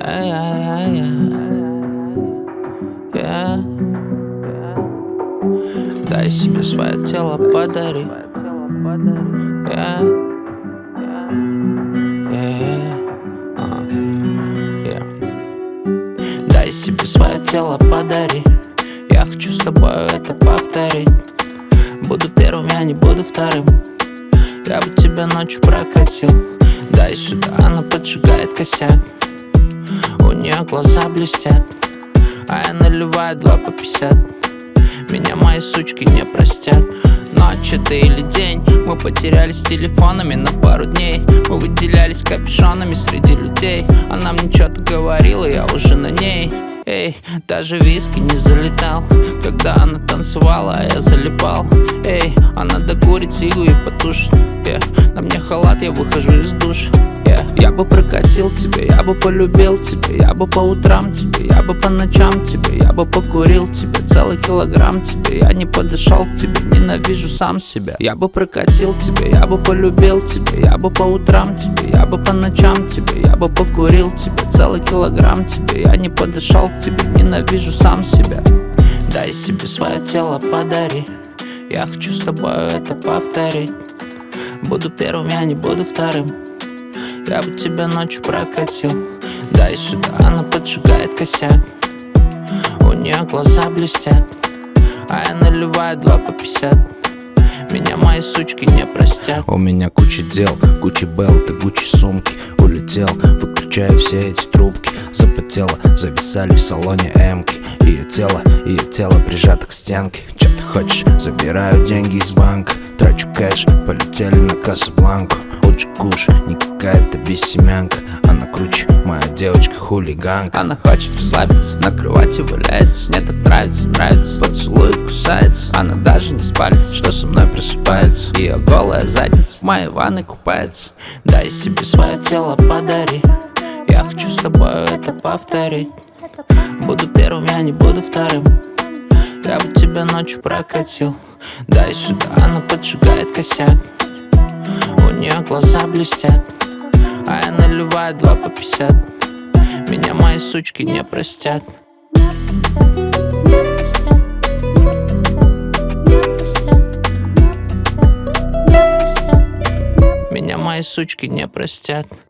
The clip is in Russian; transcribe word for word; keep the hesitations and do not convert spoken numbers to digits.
Yeah. Дай себе свое тело, подари. Yeah. Yeah. Uh. Yeah. Дай себе свое тело, подари. Я хочу с тобой это повторить. Буду первым, я не буду вторым. Я бы тебя ночью прокатил. Дай сюда, она поджигает косяк. У нее глаза блестят, а я наливаю два по пятьдесят. Меня мои сучки не простят. Ночь это или день, мы потерялись телефонами на пару дней. Мы выделялись капюшонами среди людей. Она мне что-то говорила, я уже на ней. Эй, даже виски не залетал, когда она танцевала, а я залипал. Эй, она докурит сигу и потушит. Yeah. На мне халат, я выхожу из душа. Yeah. Я бы прокатил тебя, я бы полюбил тебя. Я бы по утрам тебе, я бы по ночам тебе. Я бы покурил тебе целый килограмм тебе. Я не подошел к тебе, ненавижу сам себя. Я бы прокатил тебя, я бы полюбил тебя. Я бы по утрам тебе, я бы по ночам тебе. Я бы покурил тебе целый килограмм тебе. Я не подошел к тебе, ненавижу сам себя. Дай себе свое тело, подари. Я хочу с тобой это повторить. Буду первым, я не буду вторым. Я бы тебя ночью прокатил. Дай сюда, она поджигает косяк. У нее глаза блестят, а я наливаю два по пятьдесят. Меня мои сучки не простят. У меня куча дел, Гуччи белты, Гуччи сумки. Улетел, выключаю все эти трубки. Запотело, зависали в салоне эмки. Ее тело, ее тело прижато к стенке. Че ты хочешь? Забираю деньги из банка. Трачу кэш, полетели на Касабланку. Лучше куш, не какая-то бессемянка. Она круче, моя девочка хулиганка. Она хочет расслабиться, на кровати валяется. Мне так нравится, нравится, поцелует, кусается. Она даже не спалится, что со мной просыпается. Ее голая задница в моей ванной купается. Дай себе свое тело, подари. Я хочу с тобой это повторить. Буду первым, я не буду вторым. Я бы тебя ночью прокатил. Дай сюда, она поджигает косяк. У нее глаза блестят, а я наливаю два по пятьдесят. Меня мои сучки не простят. Меня мои сучки не простят.